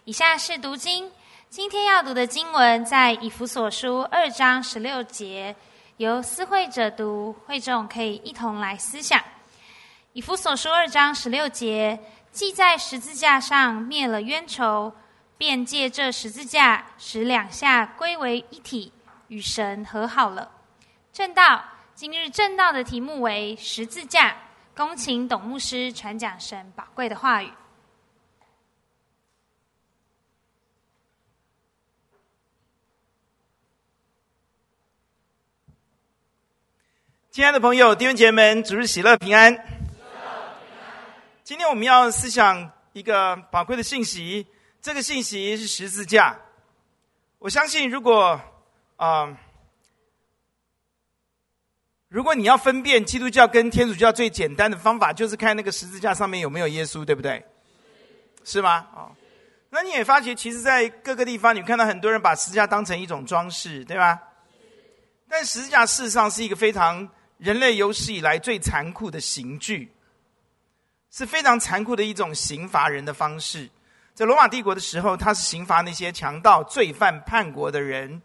以下是读经，今天要读的经文在以弗所书2章16节，由思会者读，会众可以一同来思想。以弗所书2章16节，既在十字架上灭了冤仇，便借这十字架使两下归为一体，与神和好了。正道，今日正道的题目为十字架，恭请董牧师传讲神宝贵的话语。 亲爱的朋友、弟兄姐妹们，主日喜乐平安。今天我们要思想一个宝贵的信息，这个信息是十字架。我相信如果你要分辨基督教跟天主教最简单的方法，就是看那个十字架上面有没有耶稣，对不对？是吗？那你也发觉其实在各个地方你看到很多人把十字架当成一种装饰，对吧？但十字架事实上是一个非常人类有史以来最残酷的刑具，是非常残酷的一种刑罚人的方式。在罗马帝国的时候，他是刑罚那些强盗、罪犯、叛国的人，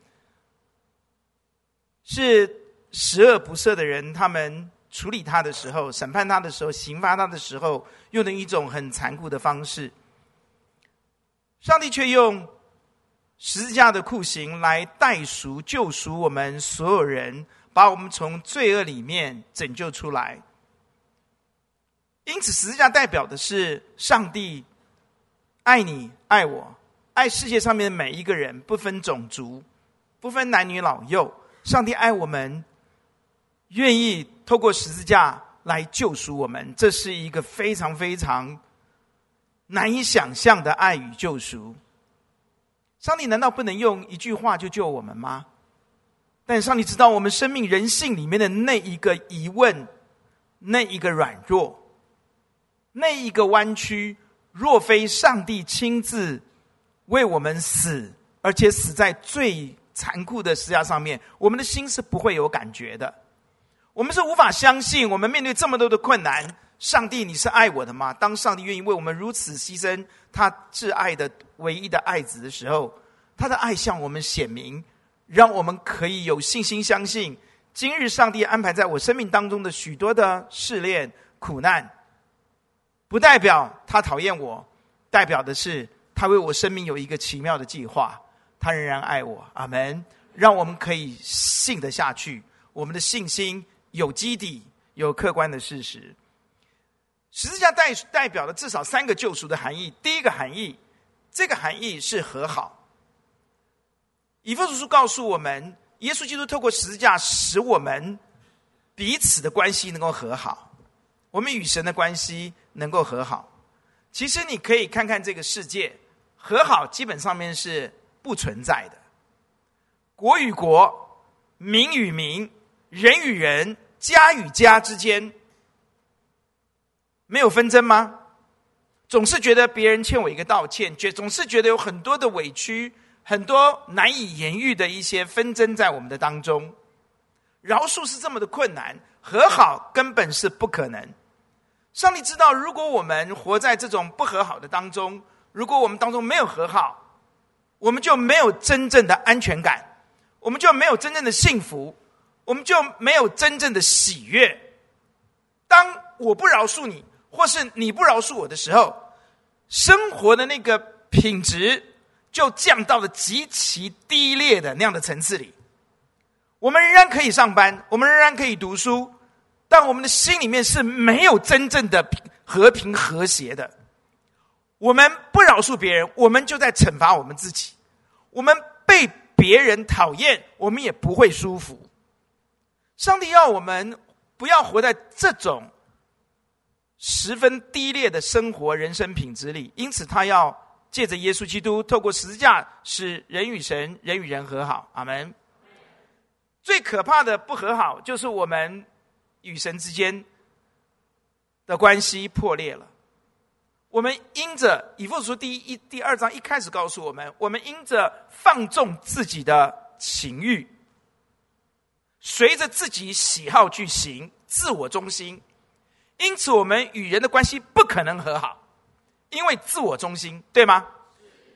是十恶不赦的人，他们处理他的时候、审判他的时候、刑罚他的时候，用的一种很残酷的方式。上帝却用十字架的酷刑来代赎、救赎我们所有人，把我们从罪恶里面拯救出来。因此十字架代表的是上帝爱你、爱我、爱世界上面的每一个人，不分种族，不分男女老幼。上帝爱我们，愿意透过十字架来救赎我们，这是一个非常非常难以想象的爱与救赎。上帝难道不能用一句话就救我们吗？但上帝知道我们生命人性里面的那一个疑问，那一个软弱，那一个弯曲，若非上帝亲自为我们死，而且死在最残酷的十字架上面，我们的心是不会有感觉的。我们是无法相信，我们面对这么多的困难，上帝你是爱我的吗？当上帝愿意为我们如此牺牲他挚爱的唯一的爱子的时候，他的爱向我们显明，让我们可以有信心相信，今日上帝安排在我生命当中的许多的试炼、苦难，不代表他讨厌我，代表的是他为我生命有一个奇妙的计划，他仍然爱我。阿们。让我们可以信得下去，我们的信心有基底，有客观的事实。十字架代表了至少3个救赎的含义。第一个含义，这个含义是和好。以弗所书告诉我们，耶稣基督透过十字架使我们彼此的关系能够和好，我们与神的关系能够和好。其实你可以看看这个世界，和好基本上面是不存在的。国与国、民与民、人与人、家与家之间没有纷争吗？总是觉得别人欠我一个道歉，总是觉得有很多的委屈，很多难以言喻的一些纷争在我们的当中。饶恕是这么的困难，和好根本是不可能。上帝知道，如果我们活在这种不和好的当中，如果我们当中没有和好，我们就没有真正的安全感，我们就没有真正的幸福，我们就没有真正的喜悦。当我不饶恕你，或是你不饶恕我的时候，生活的那个品质就降到了极其低劣的那样的层次里。我们仍然可以上班，我们仍然可以读书，但我们的心里面是没有真正的和平和谐的。我们不饶恕别人，我们就在惩罚我们自己。我们被别人讨厌，我们也不会舒服。上帝要我们不要活在这种十分低劣的生活人生品质里，因此他要借着耶稣基督透过十字架使人与神、人与人和好。阿们。最可怕的不和好，就是我们与神之间的关系破裂了。我们因着以弗所书第2章一开始告诉我们，我们因着放纵自己的情欲，随着自己喜好去行，自我中心，因此我们与人的关系不可能和好，因为自我中心，对吗？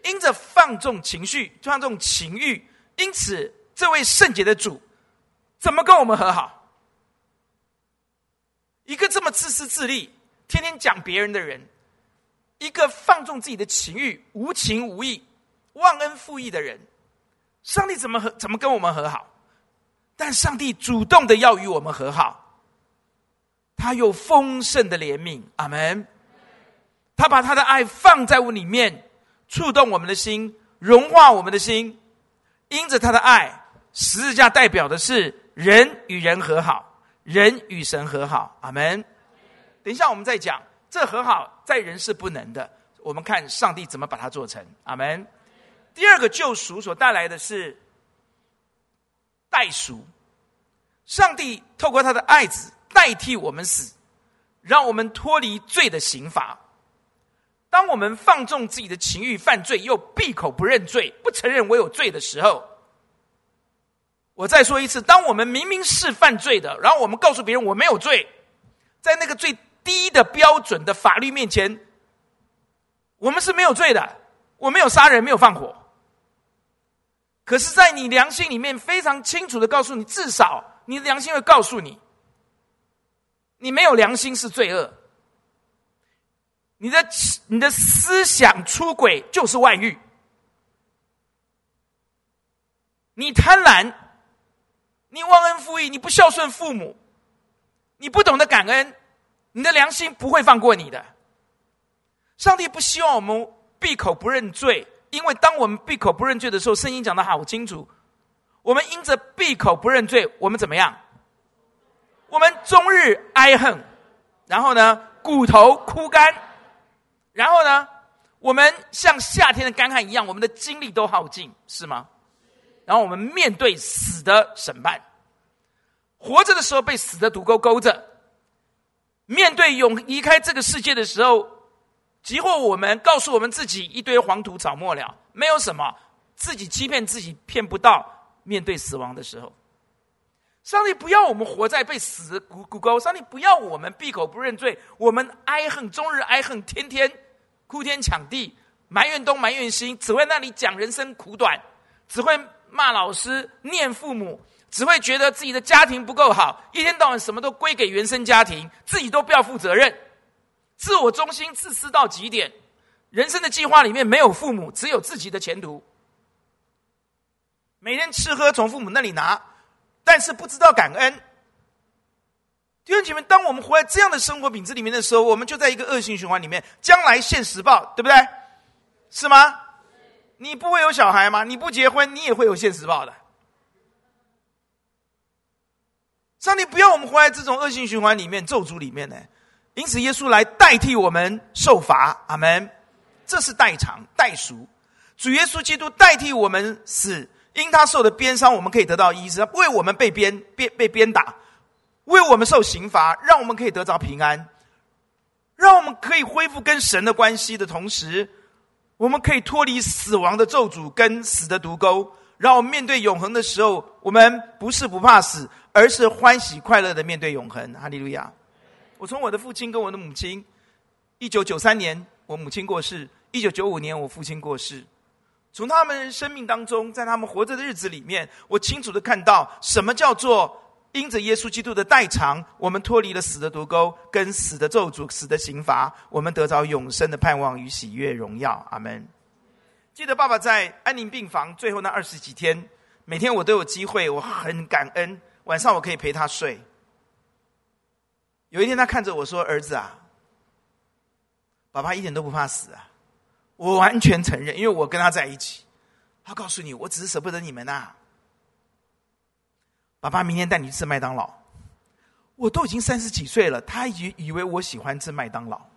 因着放纵情绪，放纵情欲，因此这位圣洁的主怎么跟我们和好？一个这么自私自利，天天讲别人的人，一个放纵自己的情欲，无情无义，忘恩负义的人，上帝怎么跟我们和好？但上帝主动的要与我们和好，他有丰盛的怜悯，阿们。他把他的爱放在我里面，触动我们的心，融化我们的心。因着他的爱，十字架代表的是人与人和好，人与神和好，阿们。等一下我们再讲，这和好在人是不能的，我们看上帝怎么把它做成，阿们。第二个救赎所带来的是代赎，上帝透过他的爱子代替我们死，让我们脱离罪的刑罚。当我们放纵自己的情欲犯罪，又闭口不认罪，不承认我有罪的时候，我再说一次，当我们明明是犯罪的，然后我们告诉别人我没有罪，在那个最低的标准的法律面前，我们是没有罪的，我没有杀人，没有放火。可是在你良心里面非常清楚的告诉你，至少你的良心会告诉你，你没有良心是罪恶。你的思想出轨就是外遇，你贪婪，你忘恩负义，你不孝顺父母，你不懂得感恩，你的良心不会放过你的。上帝不希望我们闭口不认罪，因为当我们闭口不认罪的时候，圣经讲得好清楚，我们因着闭口不认罪，我们怎么样？我们终日哀恨，然后呢，骨头枯干，然后呢，我们像夏天的干旱一样，我们的精力都耗尽，是吗？然后我们面对死的审判，活着的时候被死的毒钩勾着，面对离开这个世界的时候，即或我们告诉我们自己一堆黄土草末了，没有什么，自己欺骗自己骗不到，面对死亡的时候，上帝不要我们活在被死的骨钩，上帝不要我们闭口不认罪，我们哀恨，终日哀恨，天天哭天抢地，埋怨东埋怨西，只会那里讲人生苦短，只会骂老师，念父母，只会觉得自己的家庭不够好，一天到晚什么都归给原生家庭，自己都不要负责任，自我中心，自私到极点，人生的计划里面没有父母，只有自己的前途，每天吃喝从父母那里拿，但是不知道感恩。弟兄姐妹，当我们活在这样的生活品质里面的时候，我们就在一个恶性循环里面，将来现实报，对不对？是吗？你不会有小孩吗？你不结婚，你也会有现实报的。上帝不要我们活在这种恶性循环里面，咒诅里面呢。因此耶稣来代替我们受罚，阿们。这是代偿代赎，主耶稣基督代替我们死，因他受的鞭伤，我们可以得到医治，为我们被鞭打，为我们受刑罚，让我们可以得着平安，让我们可以恢复跟神的关系的同时，我们可以脱离死亡的咒诅跟死的毒钩，让我们面对永恒的时候，我们不是不怕死，而是欢喜快乐的面对永恒。哈利路亚。我从我的父亲跟我的母亲，1993年我母亲过世，1995年我父亲过世，从他们生命当中，在他们活着的日子里面，我清楚的看到什么叫做因着耶稣基督的代偿，我们脱离了死的毒钩跟死的咒诅，死的刑罚，我们得着永生的盼望与喜悦荣耀，阿们。记得爸爸在安宁病房最后那20几天，每天我都有机会，我很感恩，晚上我可以陪他睡。有一天他看着我说，儿子啊，爸爸一点都不怕死啊。我完全承认，因为我跟他在一起。他告诉你，我只是舍不得你们啊。爸爸明天带你吃麦当劳。我都已经30几岁了，他以为我喜欢吃麦当劳。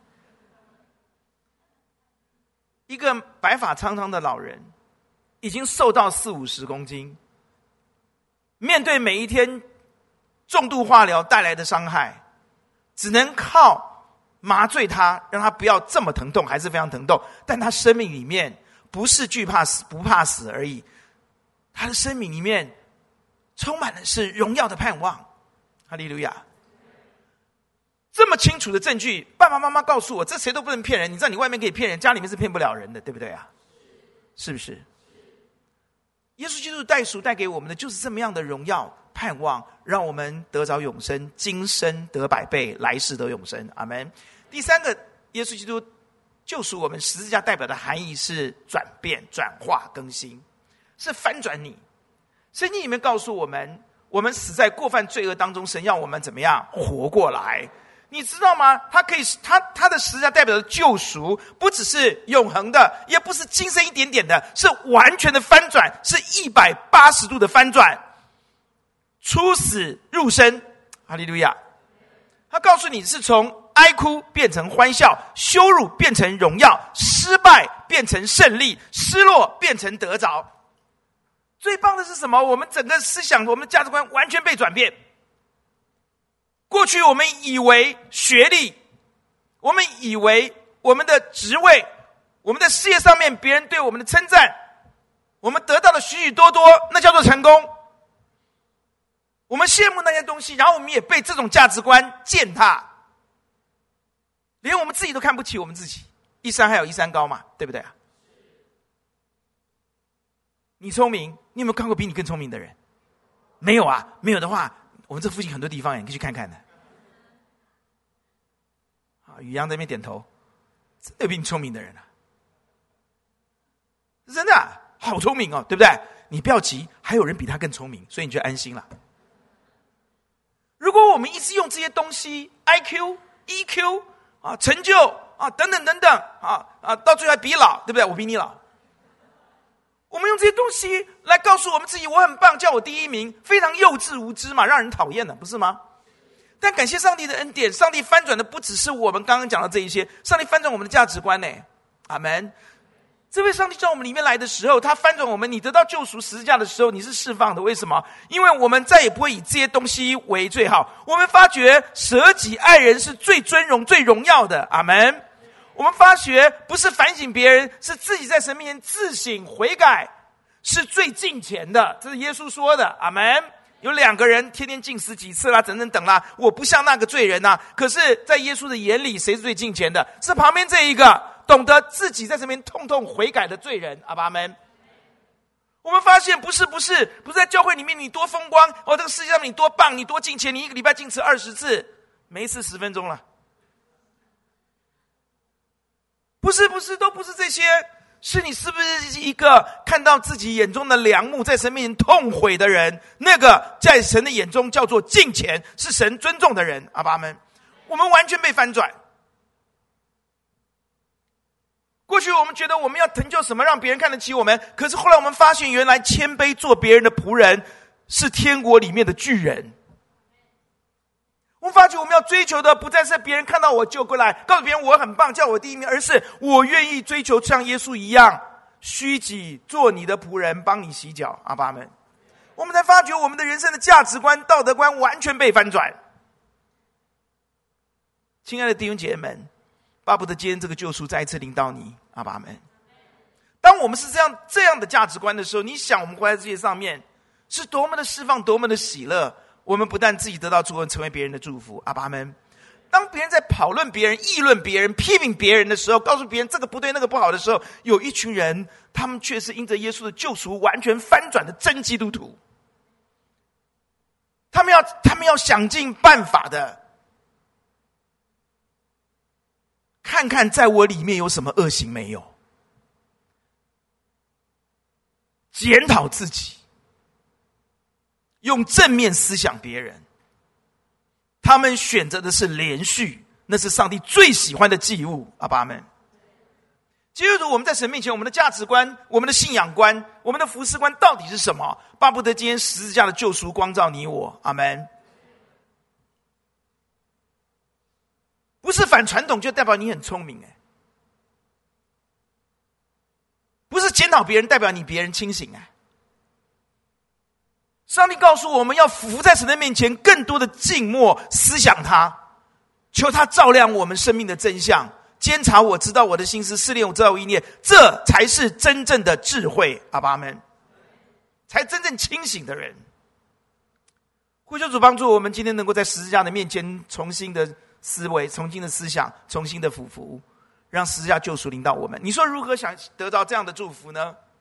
一个白发苍苍的老人，已经瘦到40-50公斤，面对每一天重度化疗带来的伤害，只能靠麻醉他，让他不要这么疼痛，还是非常疼痛，但他生命里面不是惧怕死，不怕死而已，他的生命里面充满的是荣耀的盼望。哈利路亚。这么清楚的证据，爸爸妈妈告诉我，这谁都不能骗人。你知道你外面可以骗人，家里面是骗不了人的，对不对啊？ 是不是？耶稣基督代赎带给我们的就是这么样的荣耀盼望，让我们得着永生，今生得100倍，来世得永生。阿们。第三个，耶稣基督救赎我们，十字架代表的含义是转变、转化、更新，是翻转你。圣经里面告诉我们，我们死在过犯罪恶当中，神要我们怎么样活过来？你知道吗？他的十字架代表的救赎，不只是永恒的，也不是今生一点点的，是完全的翻转，是180度的翻转，出死入生。哈利路亚！他告诉你是从哀哭变成欢笑，羞辱变成荣耀，失败变成胜利，失落变成得着。最棒的是什么？我们整个思想，我们的价值观完全被转变。过去我们以为学历，我们以为我们的职位，我们的事业上面别人对我们的称赞，我们得到了许许多多，那叫做成功。我们羡慕那些东西，然后我们也被这种价值观践踏，连我们自己都看不起我们自己。一山还有一山高嘛，对不对啊？你聪明，你有没有看过比你更聪明的人？没有啊，没有的话，我们这附近很多地方你可以去看看的。宇阳在那边点头，真的有比你聪明的人啊，真的啊，好聪明哦，对不对？你不要急，还有人比他更聪明，所以你就安心了。如果我们一直用这些东西 IQ、EQ 啊、成就啊等等等等到最后还比老，对不对？我比你老。我们用这些东西来告诉我们自己我很棒，叫我第一名，非常幼稚无知嘛，让人讨厌的，不是吗？但感谢上帝的恩典，上帝翻转的不只是我们刚刚讲的这一些，上帝翻转我们的价值观呢。阿们。这位上帝到我们里面来的时候，他翻转我们，你得到救赎十字架的时候，你是释放的。为什么？因为我们再也不会以这些东西为最好，我们发觉舍己爱人是最尊荣最荣耀的。阿们。我们发觉不是反省别人，是自己在神面前自省悔改，是最敬虔的。这是耶稣说的。阿们。有2个人天天禁食几次啦，等啦，我不像那个罪人啊。可是在耶稣的眼里，谁是最敬虔的？是旁边这一个懂得自己在这边痛痛悔改的罪人。阿们。我们发现不是在教会里面你多风光这个世界上面你多棒，你多敬虔，你1个礼拜禁食20次，每一次10分钟了。不是，都不是这些，是你是不是一个看到自己眼中的梁木，在神面前痛悔的人？那个在神的眼中叫做敬虔，是神尊重的人。阿爸们，我们完全被翻转。过去我们觉得我们要成就什么让别人看得起我们，可是后来我们发现原来谦卑做别人的仆人是天国里面的巨人。我们发觉我们要追求的不再是别人看到我就过来告诉别人我很棒叫我第一名，而是我愿意追求像耶稣一样虚己做你的仆人，帮你洗脚。阿爸们，我们才发觉我们的人生的价值观道德观完全被翻转。亲爱的弟兄姐妹们，巴不得今天这个救赎再一次临到你。阿爸们，当我们是这样的价值观的时候，你想我们活在这些上面是多么的释放，多么的喜乐。我们不但自己得到祝福，成为别人的祝福。阿爸们，当别人在讨论别人、议论别人、批评别人的时候，告诉别人这个不对那个不好的时候，有一群人他们却是因着耶稣的救赎完全翻转的真基督徒。他们要想尽办法的看看在我里面有什么恶行没有，检讨自己，用正面思想别人。他们选择的是连续，那是上帝最喜欢的祭物。阿爸们，基督徒，我们在神面前，我们的价值观、我们的信仰观、我们的服事观到底是什么？巴不得今天十字架的救赎光照你我。阿们。不是反传统就代表你很聪明，不是检讨别人代表你别人清醒。上帝告诉我们要伏在神的面前，更多的静默思想他，求他照亮我们生命的真相，监察我知道我的心思，试炼我知道我意念，这才是真正的智慧。阿爸们，才真正清醒的人。呼求主帮助我们今天能够在十字架的面前重新的思维，重新的思想，重新的俯伏，让十字架救赎临到我们。你说如何想得到这样的祝福呢？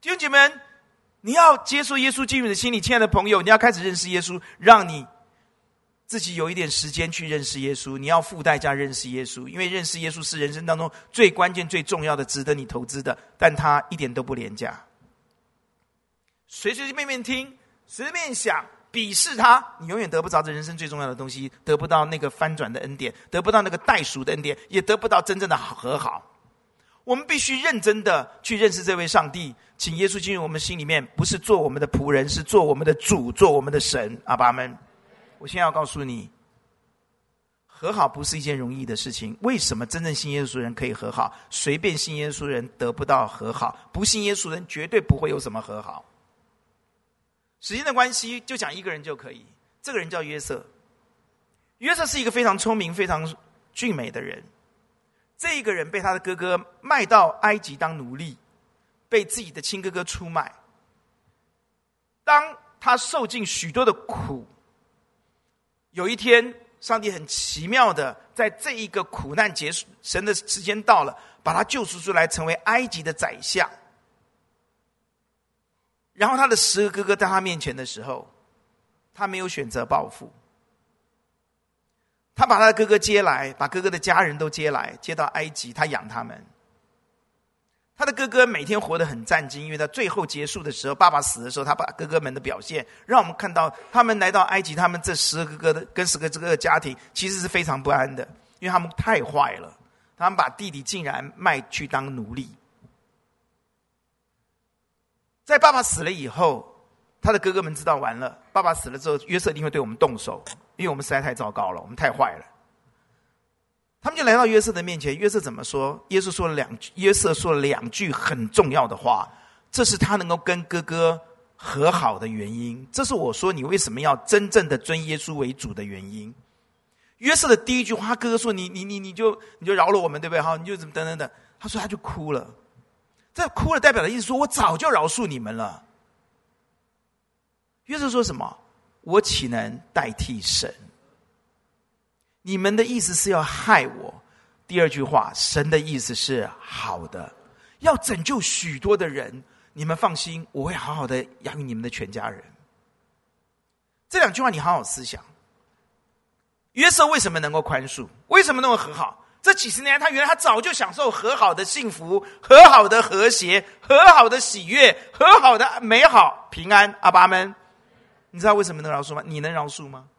弟兄姐妹们，你要接受耶稣进入你的心里，亲爱的朋友，你要开始认识耶稣，让你自己有一点时间去认识耶稣。你要付代价认识耶稣，因为认识耶稣是人生当中最关键最重要的，值得你投资的，但它一点都不廉价。随随便便听，随便想，鄙视他，你永远得不着这人生最重要的东西，得不到那个翻转的恩典，得不到那个代赎的恩典，也得不到真正的和好。我们必须认真的去认识这位上帝，请耶稣进入我们心里面，不是做我们的仆人，是做我们的主，做我们的神。阿爸们，我现在要告诉你，和好不是一件容易的事情。为什么真正信耶稣的人可以和好？随便信耶稣的人得不到和好，不信耶稣的人绝对不会有什么和好。时间的关系，就讲一个人就可以。这个人叫约瑟。约瑟是一个非常聪明、非常俊美的人。这一个人被他的哥哥卖到埃及当奴隶，被自己的亲哥哥出卖。当他受尽许多的苦，有一天，上帝很奇妙的在这一个苦难结束，神的时间到了，把他救赎出来，成为埃及的宰相。然后他的10个哥哥在他面前的时候，他没有选择报复。他把他的哥哥接来，把哥哥的家人都接来，接到埃及，他养他们。他的哥哥每天活得很战兢，因为他最后结束的时候，爸爸死的时候，他把哥哥们的表现，让我们看到他们来到埃及，他们这10个哥哥跟10个这个家庭其实是非常不安的，因为他们太坏了，他们把弟弟竟然卖去当奴隶。在爸爸死了以后，他的哥哥们知道完了，爸爸死了之后，约瑟一定会对我们动手，因为我们实在太糟糕了，我们太坏了。他们就来到约瑟的面前，约瑟怎么说？约瑟说了两句很重要的话，这是他能够跟哥哥和好的原因，这是我说你为什么要真正的尊耶稣为主的原因。约瑟的第一句话，哥哥说你就饶了我们，对不对？好，你就怎么等等等。他说他就哭了，这哭了代表的意思说，我早就饶恕你们了。约瑟说什么？我岂能代替神？你们的意思是要害我。第二句话，神的意思是好的，要拯救许多的人。你们放心，我会好好的养育你们的全家人。这两句话你好好思想。约瑟为什么能够宽恕？为什么能够和好？这几十年他原来他早就享受和好的幸福，和好的和谐，和好的喜悦，和好的美好平安。阿爸们，你知道为什么能饶恕吗？你能饶恕吗？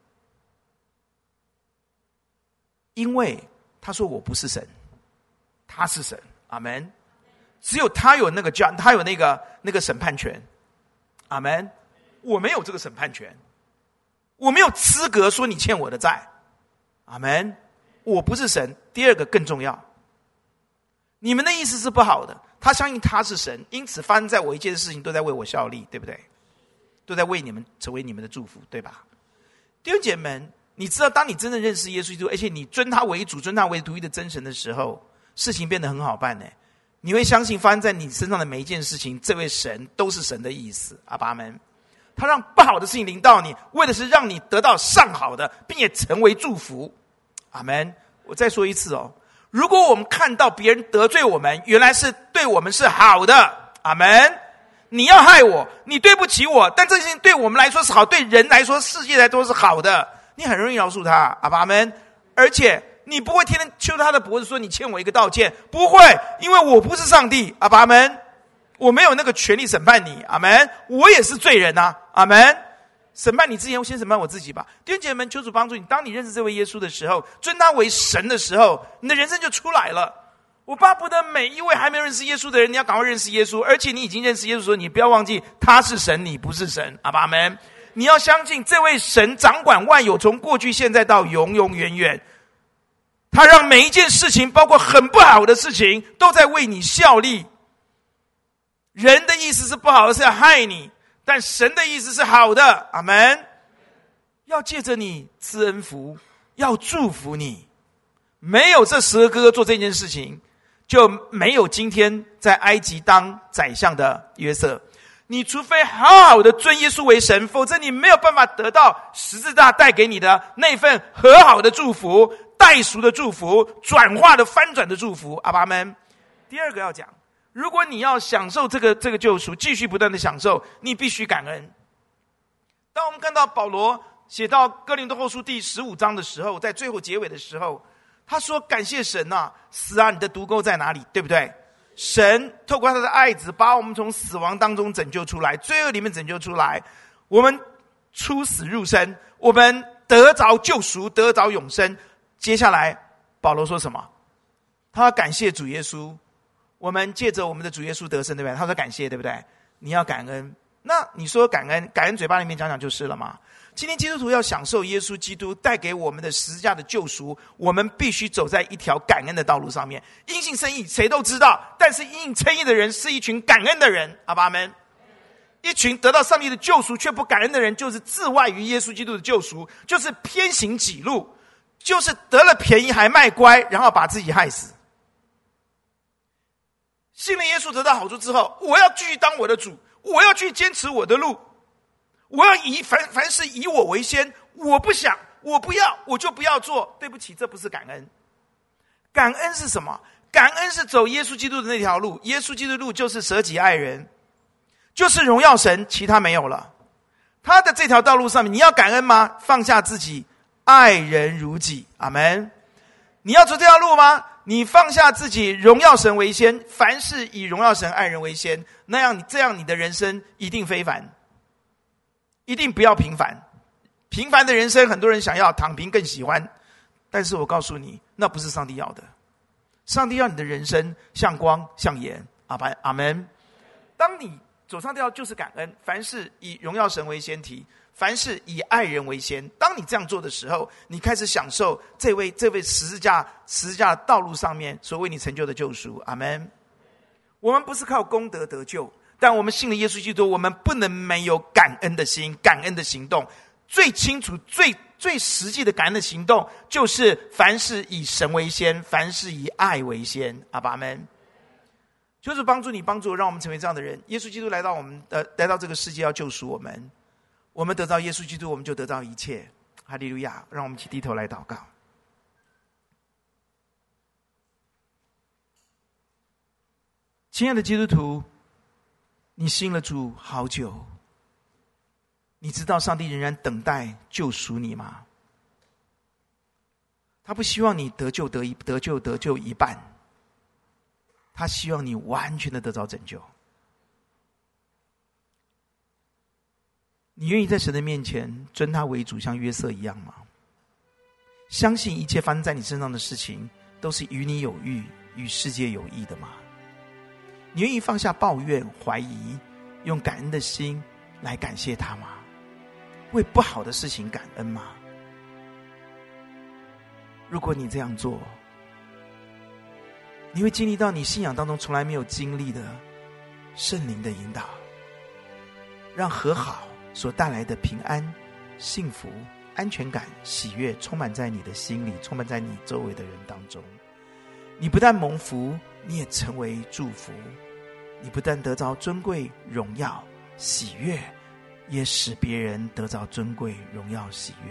因为他说我不是神，他是神。阿们。只有他有那个他有那个审判权。阿们。我没有这个审判权，我没有资格说你欠我的债。阿们。我不是神。第二个更重要，你们的意思是不好的，他相信他是神，因此发生在我一切的事情都在为我效力，对不对？都在为你们成为你们的祝福，对吧？弟兄姐妹们，你知道当你真正认识耶稣基督，而且你尊他为主，尊他为独一的真神的时候，事情变得很好办。你会相信发生在你身上的每一件事情，这位神都是神的意思。阿爸们，他让不好的事情临到你，为的是让你得到上好的，并且成为祝福。阿们。我再说一次哦，如果我们看到别人得罪我们，原来是对我们是好的。阿们。你要害我，你对不起我，但这件事情对我们来说是好，对人来说，世界来说是好的，你很容易饶恕他。阿爸们。而且你不会天天揪他的脖子说你欠我一个道歉，不会，因为我不是上帝。阿爸们。我没有那个权利审判你。阿们。我也是罪人啊。阿们。审判你之前，我先审判我自己吧。弟兄姐妹们，求主帮助你，当你认识这位耶稣的时候，尊他为神的时候，你的人生就出来了。我巴不得每一位还没有认识耶稣的人，你要赶快认识耶稣，而且你已经认识耶稣的时候，你不要忘记他是神，你不是神。阿爸们。你要相信这位神掌管万有，从过去现在到永永远远，他让每一件事情，包括很不好的事情，都在为你效力。人的意思是不好的，是要害你，但神的意思是好的。阿们。要借着你赐恩福，要祝福你。没有这10个哥哥做这件事情，就没有今天在埃及当宰相的约瑟。你除非好好的尊耶稣为神，否则你没有办法得到十字架带给你的那份和好的祝福、代赎的祝福、转化的翻转的祝福。阿爸们。第二个要讲， 如果你要享受这个救赎，继续不断的享受，你必须感恩。当我们看到保罗写到哥林多后书第15章的时候，在最后结尾的时候，他说感谢神啊，死啊，你的毒钩在哪里？对不对？神透过他的爱子把我们从死亡当中拯救出来，罪恶里面拯救出来，我们出死入生，我们得着救赎，得着永生。接下来保罗说什么？他要感谢主耶稣，我们借着我们的主耶稣得胜，对不对？他说感谢，对不对？你要感恩。那你说感恩嘴巴里面讲讲就是了嘛。今天基督徒要享受耶稣基督带给我们的十字架的救赎，我们必须走在一条感恩的道路上面。因信称义谁都知道，但是因信称义的人是一群感恩的人，阿们。一群得到上帝的救赎却不感恩的人，就是自外于耶稣基督的救赎，就是偏行己路，就是得了便宜还卖乖，然后把自己害死。信了耶稣得到好处之后，我要继续当我的主，我要去坚持我的路，我要以凡事以我为先，我不想，我不要，我就不要做。对不起，这不是感恩。感恩是什么？感恩是走耶稣基督的那条路。耶稣基督的路就是舍己爱人，就是荣耀神，其他没有了。他的这条道路上面，你要感恩吗？放下自己，爱人如己。阿们。你要走这条路吗？你放下自己，荣耀神为先，凡事以荣耀神爱人为先，这样你的人生一定非凡，一定不要平凡。平凡的人生很多人想要，躺平更喜欢，但是我告诉你，那不是上帝要的。上帝要你的人生像光像盐。阿们。当你走上这条就是感恩，凡事以荣耀神为先提，凡事以爱人为先。当你这样做的时候，你开始享受这位十字架的道路上面所为你成就的救赎。阿们。我们不是靠功德得救，但我们信了耶稣基督，我们不能没有感恩的心，感恩的行动。最清楚最实际的感恩的行动，就是凡事以神为先，凡事以爱为先。阿们。就是帮助你，帮助我，让我们成为这样的人。耶稣基督来到这个世界要救赎我们，我们得到耶稣基督，我们就得到一切。哈利路亚！让我们一起低头来祷告。亲爱的基督徒，你信了主好久，你知道上帝仍然等待救赎你吗？他不希望你得救一半，他希望你完全的得着拯救。你愿意在神的面前尊他为主，像约瑟一样吗？相信一切发生在你身上的事情都是与你有益，与世界有益的吗？你愿意放下抱怨怀疑，用感恩的心来感谢他吗？为不好的事情感恩吗？如果你这样做，你会经历到你信仰当中从来没有经历的圣灵的引导，让和好所带来的平安、幸福、安全感、喜悦充满在你的心里，充满在你周围的人当中。你不但蒙福，你也成为祝福。你不但得着尊贵、荣耀、喜悦，也使别人得着尊贵、荣耀、喜悦。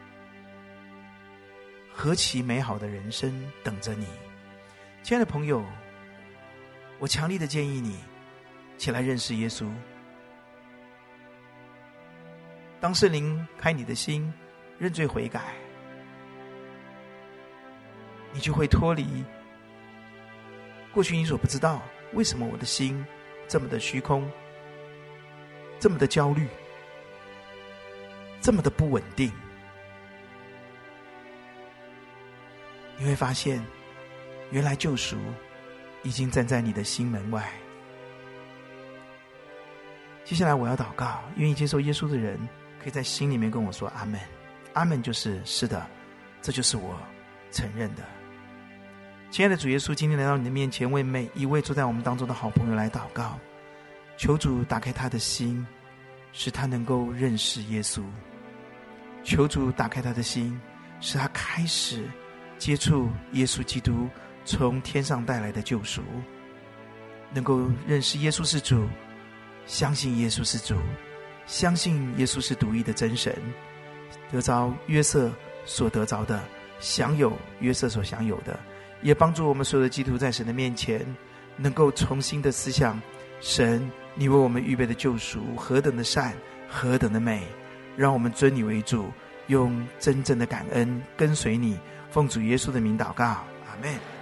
何其美好的人生等着你！亲爱的朋友，我强烈的建议你起来认识耶稣。当圣灵开你的心，认罪悔改，你就会脱离过去你所不知道为什么我的心这么的虚空，这么的焦虑，这么的不稳定。你会发现原来救赎已经站在你的心门外。接下来我要祷告，愿意接受耶稣的人可以在心里面跟我说阿们。阿们就是是的，这就是我承认的。亲爱的主耶稣，今天来到你的面前，为每一位坐在我们当中的好朋友来祷告，求主打开他的心，使他能够认识耶稣。求主打开他的心，使他开始接触耶稣基督从天上带来的救赎，能够认识耶稣是主，相信耶稣是主，相信耶稣是独一的真神，得着约瑟所得着的，享有约瑟所享有的，也帮助我们所有的基督徒在神的面前能够重新的思想，神你为我们预备的救赎何等的善，何等的美，让我们尊你为主，用真正的感恩跟随你，奉主耶稣的名祷告，阿们。